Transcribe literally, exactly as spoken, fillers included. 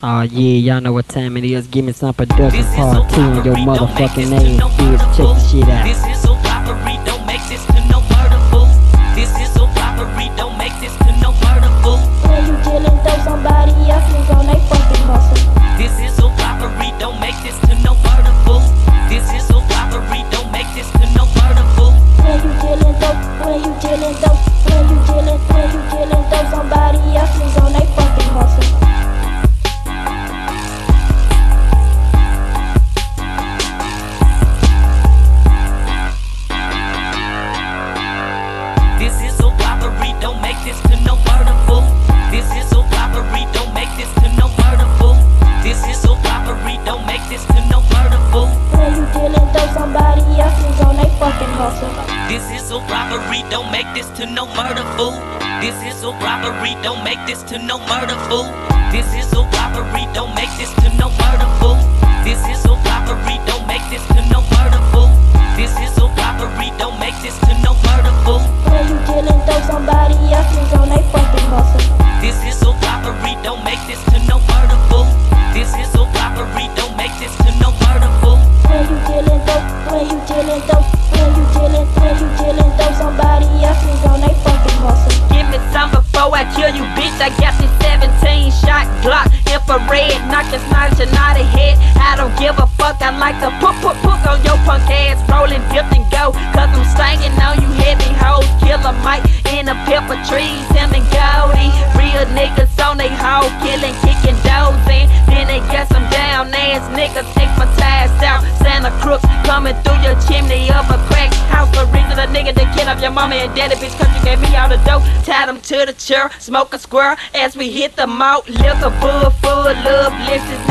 Aw, yeah, y'all know what time it is. Give me some production part two in your motherfucking name. Bitch, check the shit out. This is so robbery, don't make this to no murder, fool. This is so robbery, don't make this to no murder, fool. When you dealing though somebody else is on they fucking hustle. This is so robbery, don't make this to no murder, fool. This is so robbery, don't make this to no murder, fool. When you dealing though, when you dealing though, when you dealing, when you dealing though somebody else is on they fucking hustle. This is so robbery, don't make this to no murder, fool. This is so robbery, don't make this to no murder, fool. This is so robbery, don't make this to no murder, fool. When you dealing though somebody else is on they fucking hustle. This is so robbery, don't make this to no murder, fool. This is so robbery, don't make this to no murder, fool. This is so robbery, don't make this to no murder, fool. This is so robbery, don't make this to no murder, fool. This is so robbery, don't make this to no murder, fool. When you dealing though somebody else is on they fucking hustle. This is so robbery, don't make this to no murder, fool. This is so robbery, don't make this to no murder, fool. When you dealing though, when you dealing though, when you dealing, when you dealing though somebody else is on they fucking hustle. Give me some before I kill you, bitch. I got this seventeen shot Glock, infrared, knock this knowledge and out of head. I don't give a fuck, I like to put, put, put on your punk ass, rollin', dip and go. Cause I'm stinging on you heavy hoes, killer Mike in the pepper trees, him and Goldie. Real niggas on they hoe, killing, kicking doors in. Then they got some down ass niggas, take my ties out. Santa Crooks coming through your chimney of a crack house. The reason a nigga that kid up your mama and daddy, bitch, cause you gave me all the dope. Tied them to the chair, smoke a square as we hit the malt. Liquor bull full of blisters.